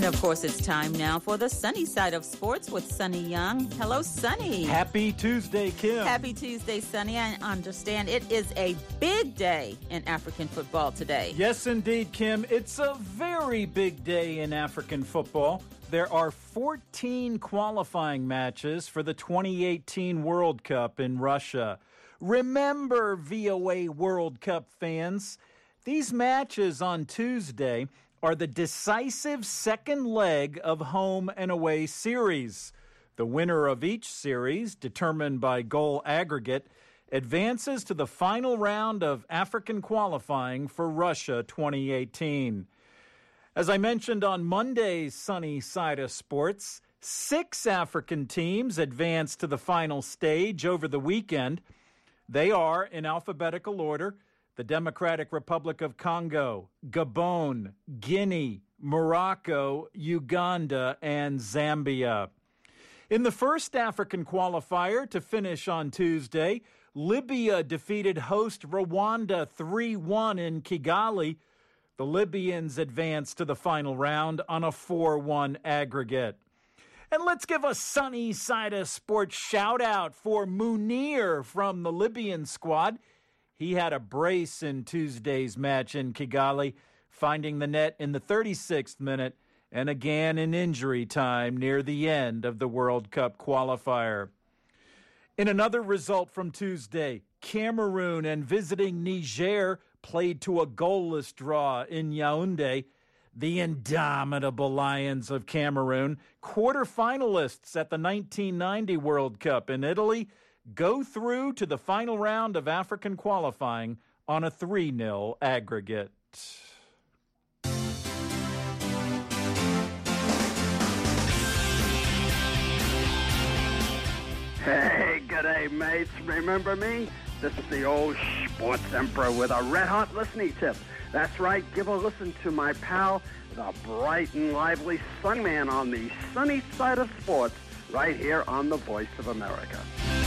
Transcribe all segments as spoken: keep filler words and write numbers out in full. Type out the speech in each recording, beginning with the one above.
of course, it's time now for the sunny side of sports with Sonny Young. Hello, Sonny. Happy Tuesday, Kim. Happy Tuesday, Sonny. I understand it is a big day in African football today. Yes, indeed, Kim. It's a very big day in African football. There are fourteen qualifying matches for the twenty eighteen World Cup in Russia. Remember, V O A World Cup fans, these matches on Tuesday are the decisive second leg of home and away series. The winner of each series, determined by goal aggregate, advances to the final round of African qualifying for Russia twenty eighteen. As I mentioned on Monday's Sunny Side of Sports, six African teams advanced to the final stage over the weekend. They are, in alphabetical order, the Democratic Republic of Congo, Gabon, Guinea, Morocco, Uganda, and Zambia. In the first African qualifier to finish on Tuesday, Libya defeated host Rwanda three one in Kigali. The Libyans advanced to the final round on a four one aggregate. And let's give a Sunny Side of Sports shout-out for Munir from the Libyan squad. He had a brace in Tuesday's match in Kigali, finding the net in the thirty-sixth minute and again in injury time near the end of the World Cup qualifier. In another result from Tuesday, Cameroon and visiting Niger played to a goalless draw in Yaoundé. The indomitable Lions of Cameroon, quarterfinalists at the nineteen ninety World Cup in Italy, go through to the final round of African qualifying on a three nil aggregate. Hey, g'day, mates. Remember me? This is the old sports emperor with a red-hot listening tip. That's right, give a listen to my pal, the bright and lively Sunman on the sunny side of sports, right here on the Voice of America.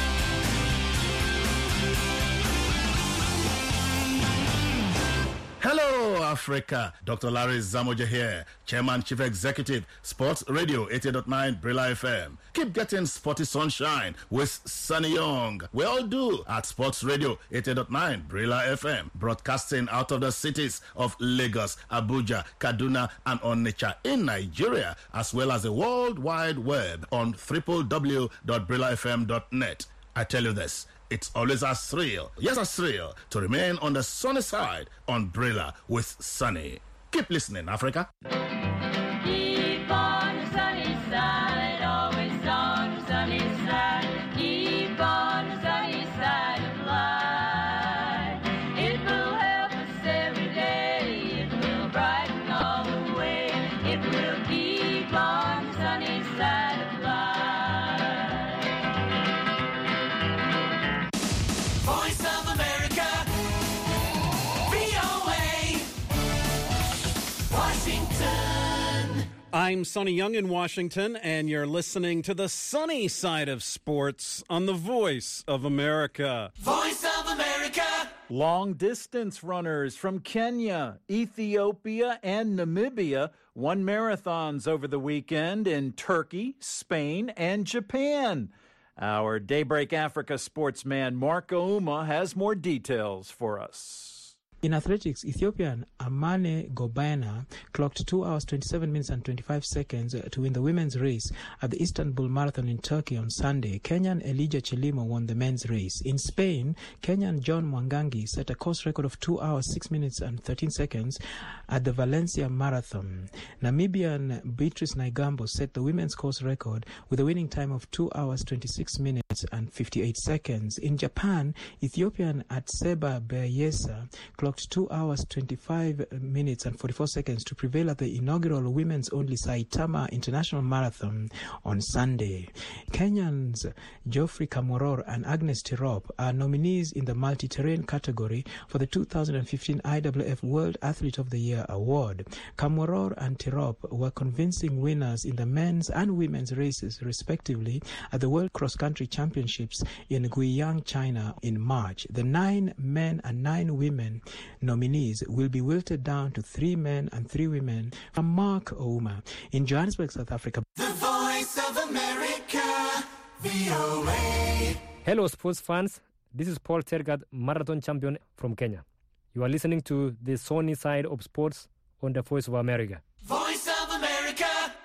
Hello, Africa. Doctor Larry Zamoja here, Chairman, Chief Executive, Sports Radio eighty point nine Brilla F M. Keep getting sporty sunshine with Sonny Young. We all do at Sports Radio eighty point nine Brilla F M, broadcasting out of the cities of Lagos, Abuja, Kaduna, and Onitsha in Nigeria, as well as the World Wide Web on w w w dot brilla f m dot net. I tell you this, it's always a thrill, yes, a thrill, to remain on the sunny side on Brilla with Sonny. Keep listening, Africa. Keep on the sunny side, always on the sunny side. Keep on the sunny side of life. It will help us every day. It will brighten all the way. It will keep on the sunny side of life. Voice of America, V O A, Washington. I'm Sonny Young in Washington, and you're listening to the sunny side of sports on the Voice of America. Voice of America. Long-distance runners from Kenya, Ethiopia, and Namibia won marathons over the weekend in Turkey, Spain, and Japan. Our Daybreak Africa sportsman Mark Ouma has more details for us. In athletics, Ethiopian Amane Gobana clocked two hours, twenty-seven minutes and twenty-five seconds to win the women's race at the Istanbul Marathon in Turkey on Sunday. Kenyan Elijah Chelimo won the men's race. In Spain, Kenyan John Mwangangi set a course record of two hours, six minutes and thirteen seconds at the Valencia Marathon. Namibian Beatrice Naigambo set the women's course record with a winning time of two hours, twenty-six minutes and fifty-eight seconds. In Japan, Ethiopian Atseba Beyesa clocked two hours, twenty-five minutes and forty-four seconds to prevail at the inaugural women's only Saitama International Marathon on Sunday. Kenyans Geoffrey Kamworor and Agnes Tirop are nominees in the multi-terrain category for the two thousand fifteen I W F World Athlete of the Year Award. Kamworor and Tirop were convincing winners in the men's and women's races, respectively, at the World Cross Country Championships in Guiyang, China in March. The nine men and nine women nominees will be wilted down to three men and three women from Mark Ouma in Johannesburg, South Africa. The Voice of America, V O A. Hello, sports fans. This is Paul Tergat, marathon champion from Kenya. You are listening to the sunny side of sports on the Voice of America. Voice of America.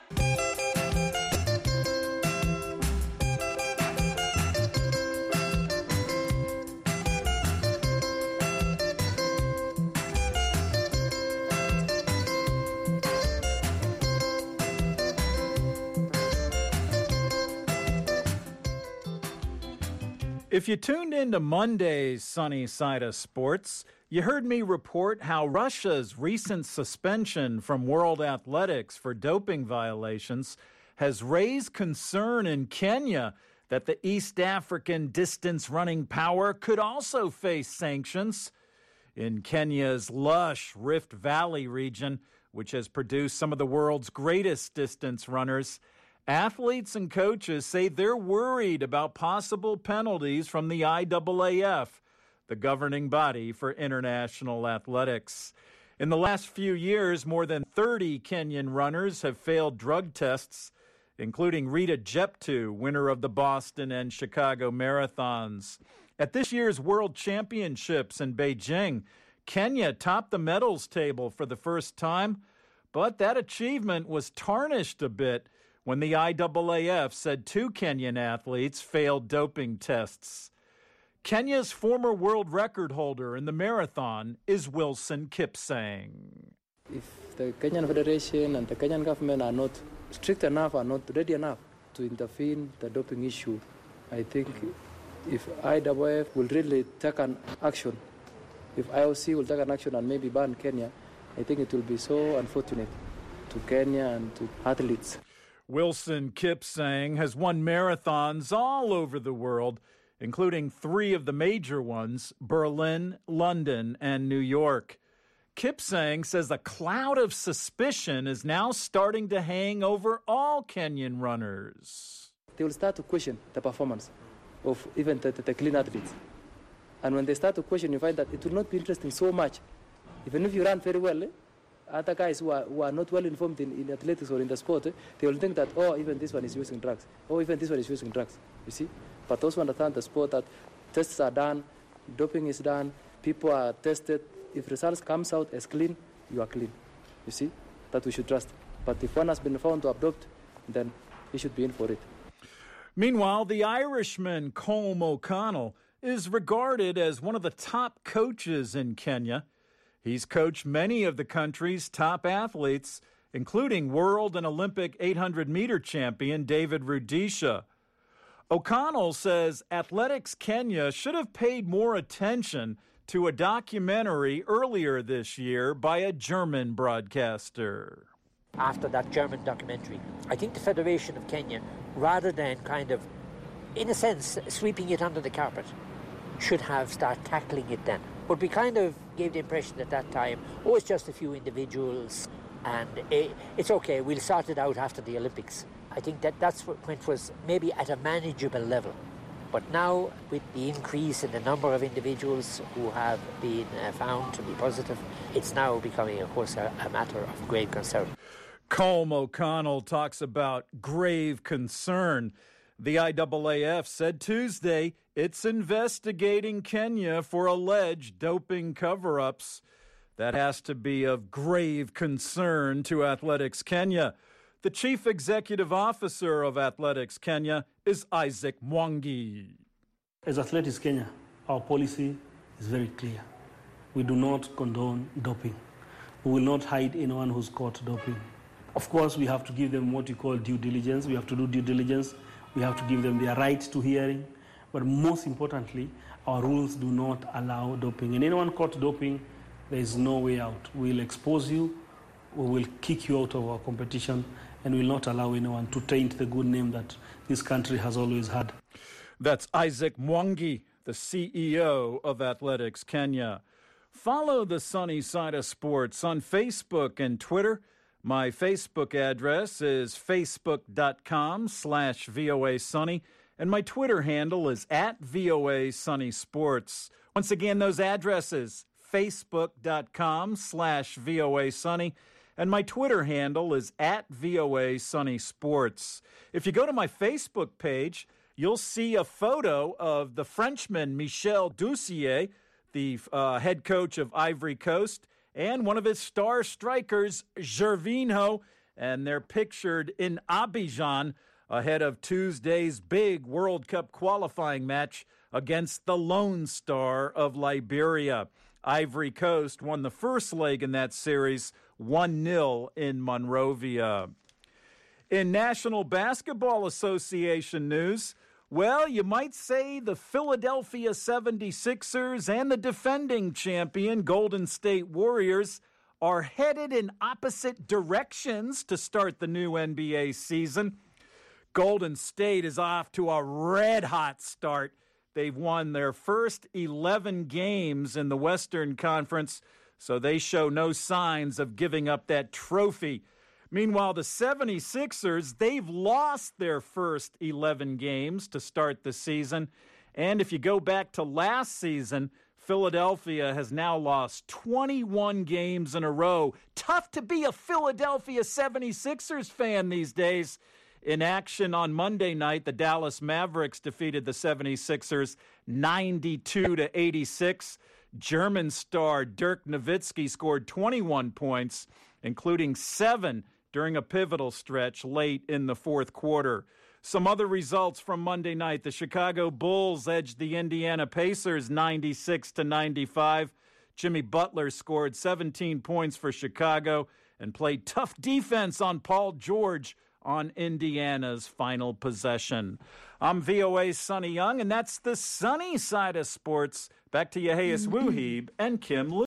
If you tuned into Monday's Sunny Side of Sports, you heard me report how Russia's recent suspension from World Athletics for doping violations has raised concern in Kenya that the East African distance running power could also face sanctions. In Kenya's lush Rift Valley region, which has produced some of the world's greatest distance runners, athletes and coaches say they're worried about possible penalties from the I A A F, the governing body for international athletics. In the last few years, more than thirty Kenyan runners have failed drug tests, including Rita Jeptu, winner of the Boston and Chicago marathons. At this year's World Championships in Beijing, Kenya topped the medals table for the first time, but that achievement was tarnished a bit when the I A A F said two Kenyan athletes failed doping tests. Kenya's former world record holder in the marathon is Wilson Kipsang. If the Kenyan Federation and the Kenyan government are not strict enough, are not ready enough to intervene in the doping issue, I think if I A A F will really take an action, if I O C will take an action and maybe ban Kenya, I think it will be so unfortunate to Kenya and to athletes. Wilson Kipsang has won marathons all over the world, including three of the major ones, Berlin, London, and New York. Kipsang says a cloud of suspicion is now starting to hang over all Kenyan runners. They will start to question the performance of even the, the, the clean athletes. And when they start to question, you find that it will not be interesting so much. Even if you run very well, eh, other guys who are, who are not well informed in, in athletics or in the sport, eh, they will think that, oh, even this one is using drugs. Oh, even this one is using drugs. You see? But those who understand the sport, that tests are done, doping is done, people are tested. If results comes out as clean, you are clean. You see? That we should trust. But if one has been found to have doped, then he should be in for it. Meanwhile, the Irishman Colm O'Connell is regarded as one of the top coaches in Kenya. He's coached many of the country's top athletes, including world and Olympic eight hundred meter champion David Rudisha. O'Connell says Athletics Kenya should have paid more attention to a documentary earlier this year by a German broadcaster. After that German documentary, I think the Federation of Kenya, rather than kind of, in a sense, sweeping it under the carpet, should have started tackling it then. But we kind of gave the impression at that time, oh, it's just a few individuals, and it's okay, we'll sort it out after the Olympics. I think that that's when it was maybe at a manageable level. But now, with the increase in the number of individuals who have been uh, found to be positive, it's now becoming, of course, a, a matter of grave concern. Colm O'Connell talks about grave concern. The I A A F said Tuesday it's investigating Kenya for alleged doping cover-ups. That has to be of grave concern to Athletics Kenya. The chief executive officer of Athletics Kenya is Isaac Mwangi. As Athletics Kenya, our policy is very clear. We do not condone doping. We will not hide anyone who's caught doping. Of course, we have to give them what you call due diligence. We have to do due diligence. We have to give them their right to hearing. But most importantly, our rules do not allow doping. And anyone caught doping, there is no way out. We'll expose you, we will kick you out of our competition, and will not allow anyone to taint the good name that this country has always had. That's Isaac Mwangi, the C E O of Athletics Kenya. Follow the Sunny Side of Sports on Facebook and Twitter. My Facebook address is facebook.com slash VOA Sunny, and my Twitter handle is at VOA Sunny Sports. Once again, those addresses, facebook.com slash VOA Sunny. And my Twitter handle is at VOA Sunny Sports. If you go to my Facebook page, you'll see a photo of the Frenchman Michel Doucier, the uh, head coach of Ivory Coast, and one of his star strikers, Gervinho, and they're pictured in Abidjan ahead of Tuesday's big World Cup qualifying match against the Lone Star of Liberia. Ivory Coast won the first leg in that series one nil in Monrovia. In National Basketball Association news, well, you might say the Philadelphia seventy-sixers and the defending champion Golden State Warriors are headed in opposite directions to start the new N B A season. Golden State is off to a red-hot start. They've won their first eleven games in the Western Conference, so they show no signs of giving up that trophy. Meanwhile, the seventy-sixers, they've lost their first eleven games to start the season. And if you go back to last season, Philadelphia has now lost twenty-one games in a row. Tough to be a Philadelphia seventy-sixers fan these days. In action on Monday night, the Dallas Mavericks defeated the seventy-sixers ninety-two to eighty-six. German star Dirk Nowitzki scored twenty-one points, including seven during a pivotal stretch late in the fourth quarter. Some other results from Monday night. The Chicago Bulls edged the Indiana Pacers ninety-six to ninety-five. Jimmy Butler scored seventeen points for Chicago and played tough defense on Paul George on Indiana's final possession. I'm V O A's Sonny Young, and that's the sunny side of sports. Back to Yehias Wuhib and Kim Lu.